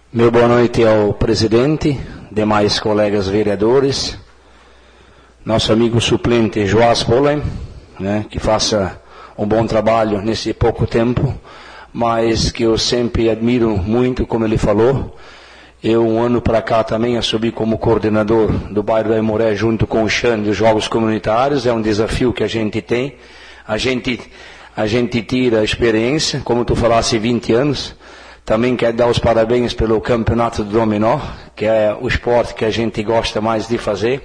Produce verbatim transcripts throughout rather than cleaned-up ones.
Meu boa noite ao presidente, demais colegas vereadores, nosso amigo suplente Joás Pollen, né, que faça um bom trabalho nesse pouco tempo, mas que eu sempre admiro muito, como ele falou. Eu, um ano para cá, também assumi como coordenador do bairro da Aimoré, junto com o Xande, dos Jogos Comunitários. É um desafio que a gente tem. A gente, a gente tira a experiência, como tu falasse, vinte anos. Também quero dar os parabéns pelo campeonato do dominó, que é o esporte que a gente gosta mais de fazer.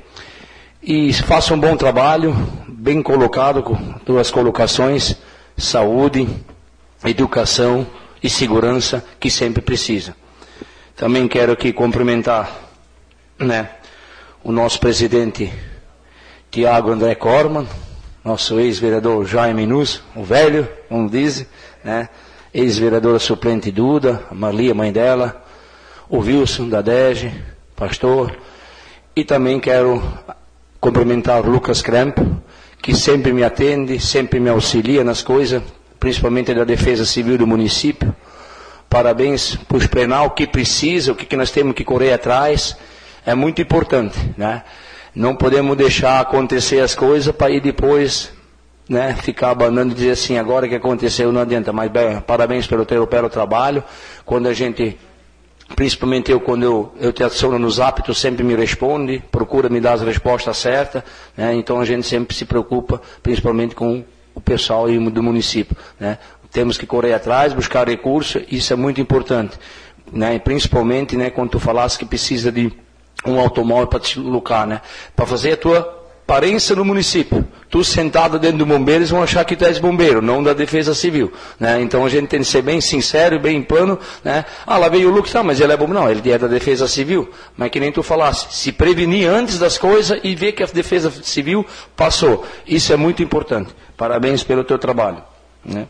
E faça um bom trabalho, bem colocado, com duas colocações: saúde, educação e segurança, que sempre precisa. Também quero aqui cumprimentar, né, o nosso presidente Tiago André Corman, nosso ex-vereador Jaime Nus, o velho, como diz, né, ex-vereadora suplente Duda, a Marli, a mãe dela, o Wilson da D E G, pastor, e também quero cumprimentar o Lucas Kremp, que sempre me atende, sempre me auxilia nas coisas, principalmente da Defesa Civil do município. Parabéns para os penal, o que precisa, o que, que nós temos que correr atrás, é muito importante, né? Não podemos deixar acontecer as coisas para ir depois, né, ficar abanando e dizer assim, agora que aconteceu não adianta, mas bem, parabéns pelo teu pelo trabalho. Quando a gente, principalmente eu, quando eu, eu te adiciono no Zap, tu sempre me responde, procura me dar as respostas certas, né? Então a gente sempre se preocupa, principalmente com o pessoal do município, né? Temos que correr atrás, buscar recursos, isso é muito importante, né? E principalmente, né, quando tu falasse que precisa de um automóvel para te locar, né, para fazer a tua aparência no município. Tu sentado dentro do bombeiro, eles vão achar que tu és bombeiro, não da Defesa Civil, né? Então a gente tem que ser bem sincero e bem plano, né? Ah, lá veio o Lucas, tá, mas ele é bombeiro. Não, ele é da Defesa Civil, mas que nem tu falasse, se prevenir antes das coisas e ver que a Defesa Civil passou. Isso é muito importante. Parabéns pelo teu trabalho, né?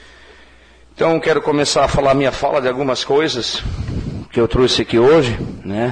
Então quero começar a falar minha fala de algumas coisas que eu trouxe aqui hoje, né?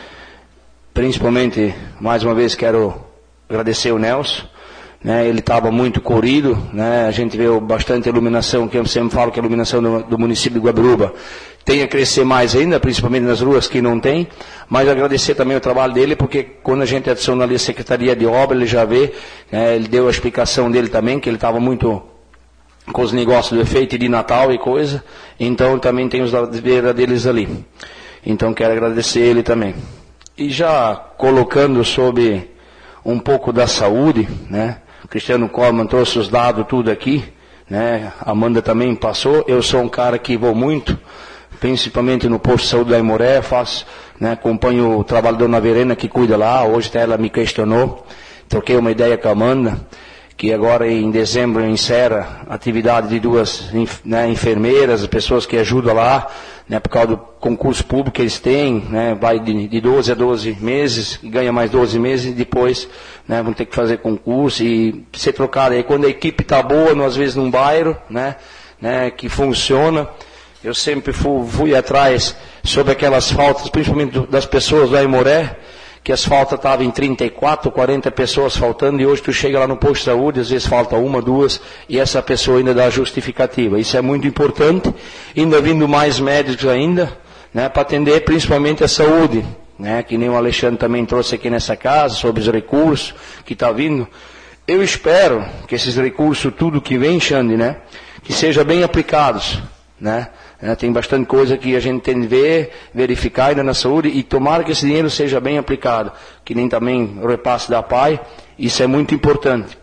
Principalmente, mais uma vez, quero agradecer o Nelson, né? Ele estava muito corrido, né? A gente vê bastante iluminação, que eu sempre falo que a iluminação do, do município de Guabiruba tem a crescer mais ainda, principalmente nas ruas que não tem, mas agradecer também o trabalho dele, porque quando a gente adiciona ali a Secretaria de Obra, ele já vê, né? Ele deu a explicação dele também, que ele estava muito com os negócios do efeito de Natal e coisa, então também tem os deveres deles ali. Então quero agradecer ele também. E já colocando sobre um pouco da saúde, né? O Cristiano Corman trouxe os dados tudo aqui, né? A Amanda também passou. Eu sou um cara que vou muito, principalmente no posto de saúde da Aimoré, faço, né? Acompanho o trabalho da Dona Verena que cuida lá. Hoje até ela me questionou, troquei uma ideia com a Amanda, que agora em dezembro encerra a atividade de duas, né, enfermeiras, pessoas que ajudam lá, né, por causa do concurso público que eles têm, né, vai de, de doze a doze meses, ganha mais doze meses e depois, né, vão ter que fazer concurso e ser trocado. Aí quando a equipe está boa, às vezes num bairro, né, né, que funciona, eu sempre fui, fui atrás sobre aquelas faltas, principalmente das pessoas da Aimoré, que as faltas estavam em trinta e quatro, quarenta pessoas faltando, e hoje tu chega lá no posto de saúde, às vezes falta uma, duas, e essa pessoa ainda dá justificativa. Isso é muito importante, ainda vindo mais médicos ainda, né, para atender principalmente a saúde, né, que nem o Alexandre também trouxe aqui nessa casa, sobre os recursos que está vindo. Eu espero que esses recursos, tudo que vem, Xande, né, que sejam bem aplicados, né. É, tem bastante coisa que a gente tem que ver, verificar ainda na saúde, e tomara que esse dinheiro seja bem aplicado, que nem também o repasse da P A I, isso é muito importante,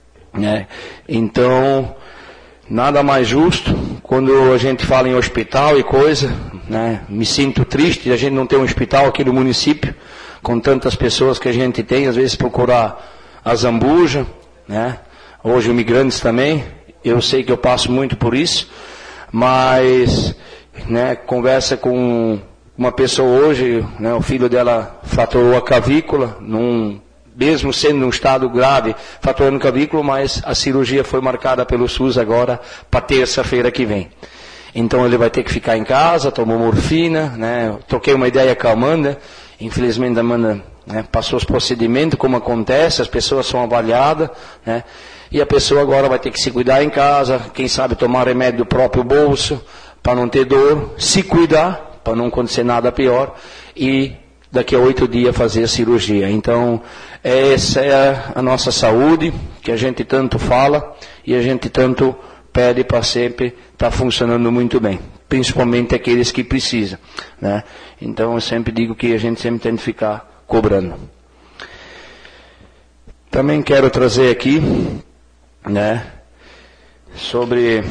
né? Então, nada mais justo, quando a gente fala em hospital e coisa, né? Me sinto triste de a gente não ter um hospital aqui no município, com tantas pessoas que a gente tem, às vezes procurar a Zambuja, né? Hoje imigrantes também, eu sei que eu passo muito por isso, mas, né, conversa com uma pessoa hoje, né, o filho dela fraturou a clavícula, num, mesmo sendo num estado grave, fraturando a clavícula, mas a cirurgia foi marcada pelo SUS agora para terça-feira que vem. Então ele vai ter que ficar em casa, tomou morfina, né, troquei uma ideia com a Amanda, infelizmente a Amanda, né, passou os procedimentos, como acontece, as pessoas são avaliadas, né, e a pessoa agora vai ter que se cuidar em casa, quem sabe tomar remédio do próprio bolso, para não ter dor, se cuidar, para não acontecer nada pior, e daqui a oito dias fazer a cirurgia. Então, essa é a nossa saúde, que a gente tanto fala, e a gente tanto pede para sempre estar tá funcionando muito bem, principalmente aqueles que precisam, né? Então, eu sempre digo que a gente sempre tem que ficar cobrando. Também quero trazer aqui, né, sobre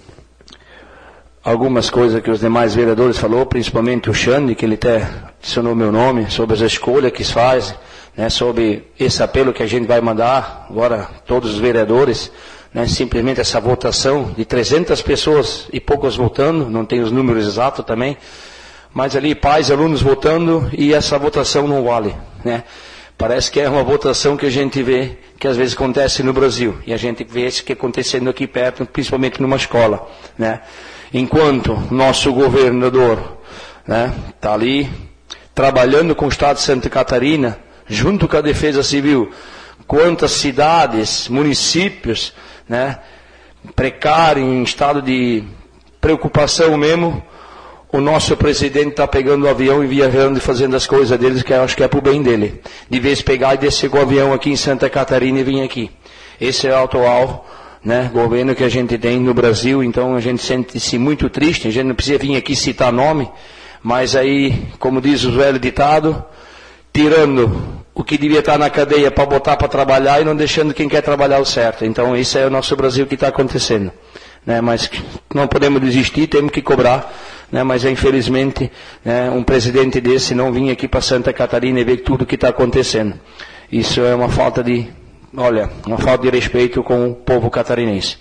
algumas coisas que os demais vereadores falou, principalmente o Xande, que ele até adicionou meu nome, sobre as escolhas que se faz, né, sobre esse apelo que a gente vai mandar agora, todos os vereadores, né, simplesmente essa votação de trezentas pessoas e poucas votando, não tem os números exatos também, mas ali pais, alunos votando, e essa votação não vale, né? Parece que é uma votação que a gente vê, que às vezes acontece no Brasil, e a gente vê isso que acontecendo aqui perto, principalmente numa escola, né? Enquanto nosso governador, né, está ali, trabalhando com o Estado de Santa Catarina, junto com a Defesa Civil, quantas cidades, municípios, né, precários, em estado de preocupação mesmo, o nosso presidente está pegando o avião e viajando e fazendo as coisas deles, que eu acho que é para o bem dele. De vez pegar e descer com o avião aqui em Santa Catarina e vir aqui. Esse é o atual, né, governo que a gente tem no Brasil, então a gente sente-se muito triste, a gente não precisa vir aqui citar nome, mas aí, como diz o velho ditado, tirando o que devia estar na cadeia para botar para trabalhar e não deixando quem quer trabalhar o certo. Então esse é o nosso Brasil que está acontecendo, né, mas não podemos desistir, temos que cobrar, né, mas infelizmente, né, um presidente desse não vinha aqui para Santa Catarina e ver tudo o que está acontecendo. Isso é uma falta de, olha, uma falta de respeito com o povo catarinense.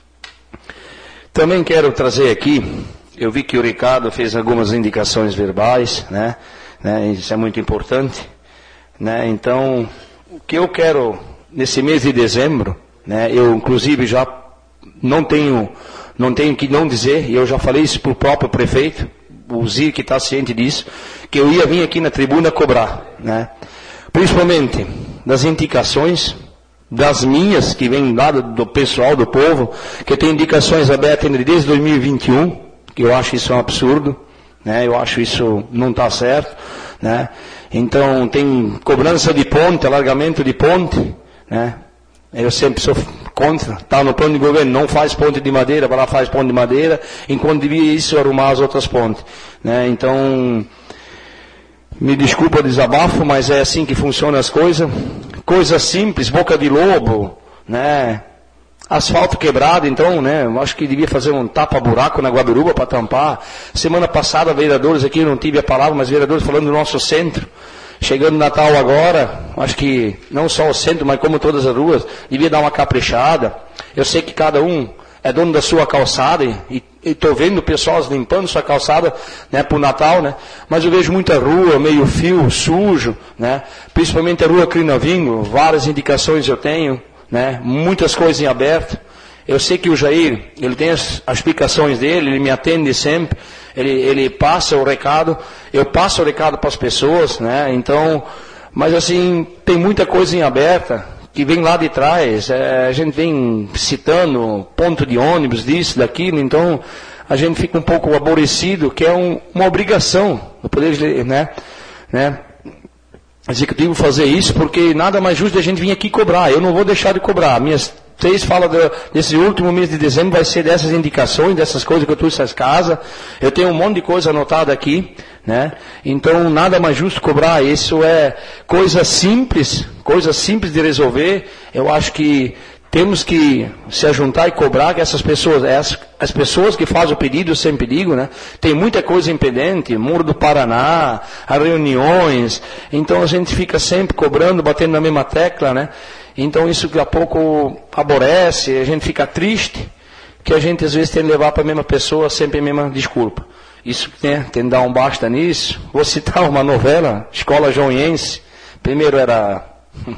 Também quero trazer aqui, eu vi que o Ricardo fez algumas indicações verbais, né, né, isso é muito importante, né, então, o que eu quero, nesse mês de dezembro, né, eu inclusive já não tenho, não tenho que não dizer, e eu já falei isso para o próprio prefeito, o Zir que está ciente disso, que eu ia vir aqui na tribuna cobrar, né, principalmente das indicações, das minhas, que vêm lá do, do pessoal, do povo, que tem indicações abertas desde dois mil e vinte e um, que eu acho isso um absurdo, né, eu acho isso não está certo, né, então tem cobrança de ponte, alargamento de ponte, né, eu sempre sou contra, está no plano de governo, não faz ponte de madeira, para lá faz ponte de madeira, enquanto devia isso arrumar as outras pontes, né, então, me desculpa o desabafo, mas é assim que funcionam as coisas, coisas simples, boca de lobo, né, asfalto quebrado, então, né, eu acho que devia fazer um tapa-buraco na Guabiruba para tampar. Semana passada, vereadores aqui, eu não tive a palavra, mas vereadores falando do nosso centro, chegando Natal agora, acho que não só o centro, mas como todas as ruas, devia dar uma caprichada. Eu sei que cada um é dono da sua calçada, e estou vendo pessoas limpando sua calçada, né, para o Natal, né, mas eu vejo muita rua, meio fio, sujo, né, principalmente a rua Crinovingo, várias indicações eu tenho, né, muitas coisas em aberto. Eu sei que o Jair, ele tem as, as explicações dele, ele me atende sempre, ele, ele passa o recado, eu passo o recado para as pessoas, né, então, mas assim, tem muita coisa em aberta, que vem lá de trás, é, a gente vem citando ponto de ônibus, disso, daquilo, então, a gente fica um pouco aborrecido, que é um, uma obrigação do poder, né, né, executivo fazer isso, porque nada mais justo a gente vir aqui cobrar. Eu não vou deixar de cobrar. Minhas três falas de, desse último mês de dezembro vai ser dessas indicações, dessas coisas que eu trouxe às casas. Eu tenho um monte de coisa anotada aqui, né? Então, nada mais justo cobrar. Isso é coisa simples, coisa simples de resolver. Eu acho que temos que se ajuntar e cobrar que essas pessoas, as, as pessoas que fazem o pedido, eu sempre digo, né? Tem muita coisa impedente, Muro do Paraná, as reuniões, então a gente fica sempre cobrando, batendo na mesma tecla, né? Então isso daqui a pouco aborrece, a gente fica triste, que a gente às vezes tem que levar para a mesma pessoa sempre a mesma desculpa. Isso, né, tem que dar um basta nisso. Vou citar uma novela, Escola Joinense, primeiro era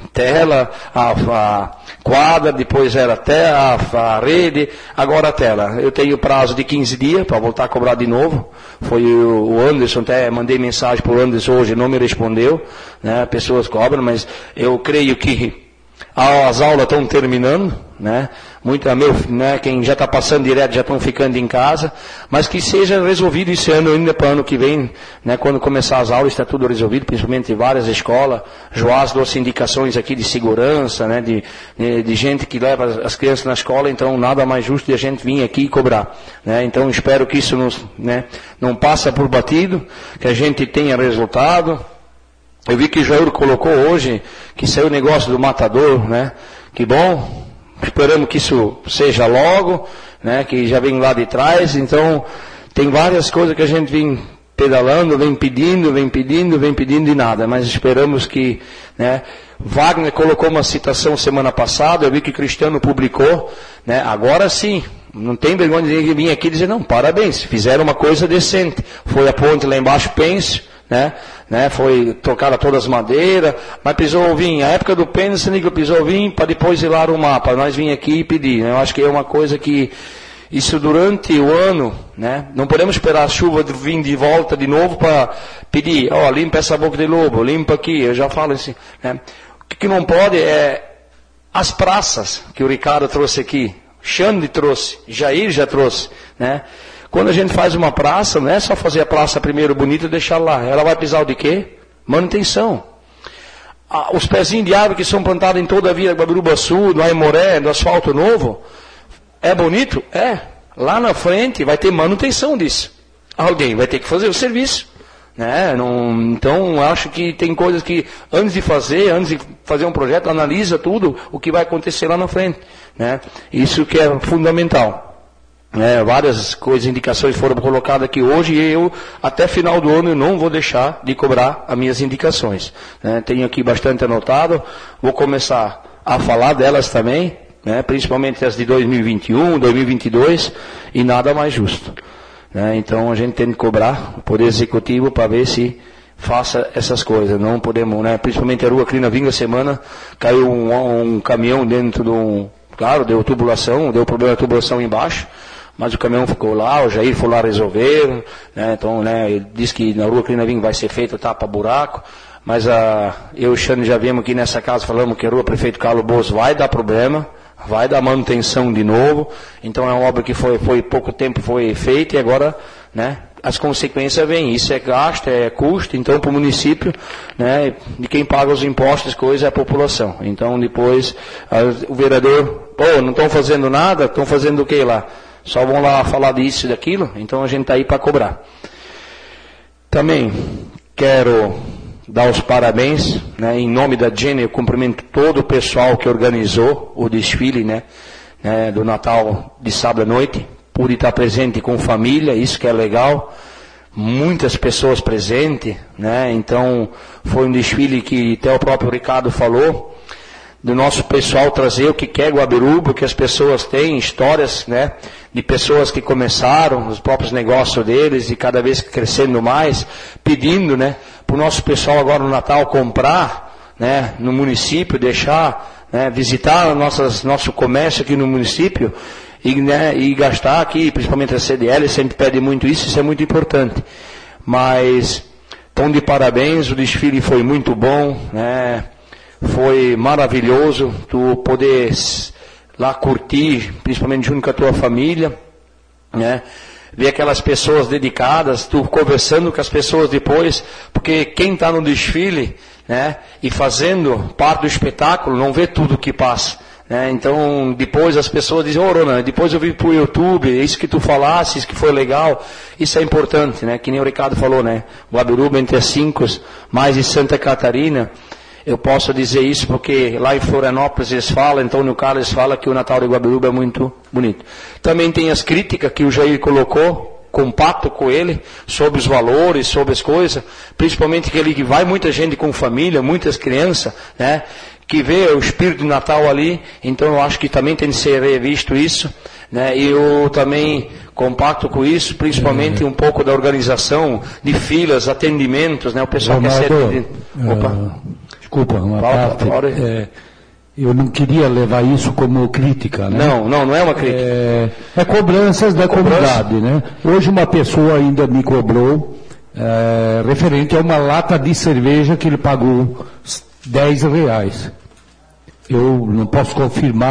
tela, a, a quadra, depois era tela, a, a rede, agora a tela. Eu tenho prazo de quinze dias para voltar a cobrar de novo. Foi o, o Anderson, até mandei mensagem para o Anderson hoje, não me respondeu, né? Pessoas cobram, mas eu creio que as aulas estão terminando, né? muita, meu, né, quem já está passando direto já estão ficando em casa, mas que seja resolvido esse ano ainda para o ano que vem, né, quando começar as aulas está tudo resolvido, principalmente em várias escolas. Joás trouxe indicações aqui de segurança, né, de, de, de gente que leva as crianças na escola, então nada mais justo de a gente vir aqui e cobrar, né, então espero que isso nos, né, não passe por batido, que a gente tenha resultado. Eu vi que o Jair colocou hoje, que saiu o negócio do matador, né? Que bom, esperamos que isso seja logo, né? Que já vem lá de trás, então tem várias coisas que a gente vem pedalando, vem pedindo, vem pedindo, vem pedindo e nada, mas esperamos que, né? Wagner colocou uma citação semana passada, eu vi que Cristiano publicou, né? Agora sim, não tem vergonha de vir aqui e dizer, não, parabéns, fizeram uma coisa decente, foi a ponte lá embaixo, pense, né? Né? Foi trocada todas as madeiras, mas precisou vir, a época do pênis, Nico precisou vir para depois ir lá o mapa, nós vim aqui e pedir, né? Eu acho que é uma coisa que, isso durante o ano, né? Não podemos esperar a chuva vir de volta de novo para pedir, ó, oh, limpa essa boca de lobo, limpa aqui, eu já falo assim, né? O que não pode é as praças que o Ricardo trouxe aqui, Xande trouxe, Jair já trouxe, né? Quando a gente faz uma praça, não é só fazer a praça primeiro bonita e deixar lá. Ela vai precisar de quê? Manutenção. Ah, os pezinhos de árvore que são plantados em toda a Vila Guabiruba Sul, no Aimoré, no asfalto novo, é bonito? É. Lá na frente vai ter manutenção disso. Alguém vai ter que fazer o serviço. Né? Não, então, acho que tem coisas que, antes de fazer, antes de fazer um projeto, analisa tudo o que vai acontecer lá na frente. Né? Isso que é fundamental. É, várias coisas, indicações foram colocadas aqui hoje e eu, até final do ano, eu não vou deixar de cobrar as minhas indicações. Né? Tenho aqui bastante anotado, vou começar a falar delas também, né? Principalmente as de dois mil e vinte e um, dois mil e vinte e dois, e nada mais justo. Né? Então a gente tem que cobrar o Poder Executivo para ver se faça essas coisas. Não podemos, né? Principalmente a rua Crina Vinga, semana, caiu um, um caminhão dentro de um, claro, deu tubulação, deu problema de tubulação embaixo, mas o caminhão ficou lá, o Jair foi lá resolver, né? Então, né, ele disse que na rua Crina Vinga vai ser feito tapa-buraco, mas a, eu e o Xande já viemos aqui nessa casa, falamos que a rua Prefeito Carlos Boas vai dar problema, vai dar manutenção de novo, então é uma obra que foi, foi pouco tempo foi feita e agora, né, as consequências vêm, isso é gasto, é custo, então para o município, né, de quem paga os impostos, coisa é a população. Então depois, a, o vereador, pô, não estão fazendo nada, estão fazendo o que lá? Só vão lá falar disso e daquilo, então a gente está aí para cobrar. Também quero dar os parabéns, né, em nome da Jenny, eu cumprimento todo o pessoal que organizou o desfile, né, né, do Natal de sábado à noite, pude estar presente com família, isso que é legal, muitas pessoas presentes, né, então foi um desfile que até o próprio Ricardo falou, do nosso pessoal trazer o que quer Guabiruba, que as pessoas têm, histórias, né, de pessoas que começaram, os próprios negócios deles, e cada vez crescendo mais, pedindo, né, para o nosso pessoal agora no Natal comprar, né, no município, deixar, né, visitar nossas, nosso comércio aqui no município, e, né, e gastar aqui, principalmente a C D L, sempre pede muito isso, isso é muito importante. Mas, tão de parabéns, o desfile foi muito bom, né, foi maravilhoso tu poder lá curtir, principalmente junto com a tua família, né? Ver aquelas pessoas dedicadas, tu conversando com as pessoas depois, porque quem está no desfile, né, e fazendo parte do espetáculo, não vê tudo o que passa. Né? Então, depois as pessoas dizem, ô, Ronan, depois eu vi pro YouTube, isso que tu falasse, isso que foi legal, isso é importante, né? Que nem o Ricardo falou, né? Guabiruba entre as cinco, mais de Santa Catarina. Eu posso dizer isso porque lá em Florianópolis eles falam, então no Carlos fala que o Natal de Guabiruba é muito bonito. Também tem as críticas que o Jair colocou, compacto com ele, sobre os valores, sobre as coisas, principalmente que ele que vai muita gente com família, muitas crianças, né, que vê o espírito do Natal ali, então eu acho que também tem que ser revisto isso, né, e eu também compacto com isso, principalmente um pouco da organização de filas, atendimentos, né, o pessoal quer ser... Opa. Uh... Desculpa, uma parte, é, eu não queria levar isso como crítica, né? Não, não, não é uma crítica. É, é cobranças da Cobrança. comunidade, né? Hoje uma pessoa ainda me cobrou, é, referente a uma lata de cerveja que ele pagou dez reais. Eu não posso confirmar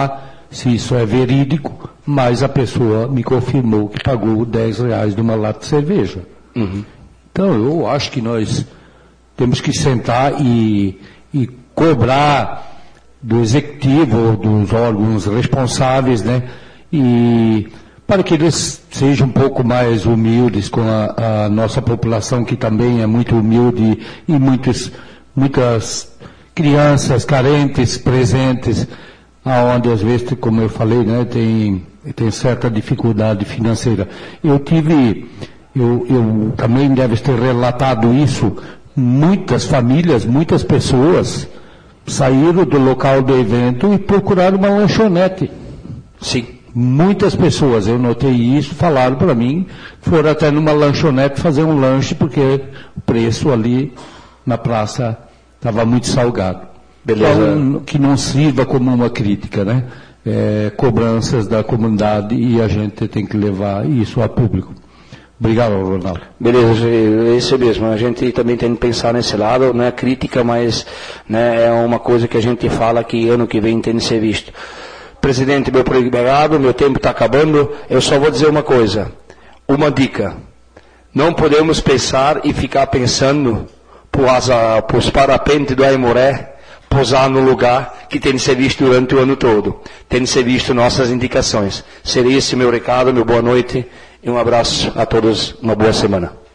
se isso é verídico, mas a pessoa me confirmou que pagou dez reais de uma lata de cerveja. Uhum. Então, eu acho que nós temos que sentar e, e cobrar do executivo, dos órgãos responsáveis, né, e para que eles sejam um pouco mais humildes com a, a nossa população, que também é muito humilde, e muitos, muitas crianças carentes presentes, aonde às vezes, como eu falei, né, tem, tem certa dificuldade financeira. Eu tive, eu, eu também deve ter relatado isso, muitas famílias, muitas pessoas saíram do local do evento e procuraram uma lanchonete. Sim. Muitas pessoas, eu notei isso, falaram para mim, foram até numa lanchonete fazer um lanche, porque o preço ali na praça estava muito salgado. Beleza. Então, que não sirva como uma crítica, né? É, cobranças da comunidade, e a gente tem que levar isso a público. Obrigado, Ronaldo. Beleza, é isso mesmo. A gente também tem que pensar nesse lado, não é crítica, mas, né, é uma coisa que a gente fala que ano que vem tem que ser visto. Presidente, meu obrigado, meu tempo está acabando. Eu só vou dizer uma coisa, uma dica. Não podemos pensar e ficar pensando para os parapentes do Aimoré pousar no lugar que tem que ser visto durante o ano todo. Tem que ser visto nossas indicações. Seria esse meu recado, meu boa noite e um abraço a todos, uma boa semana.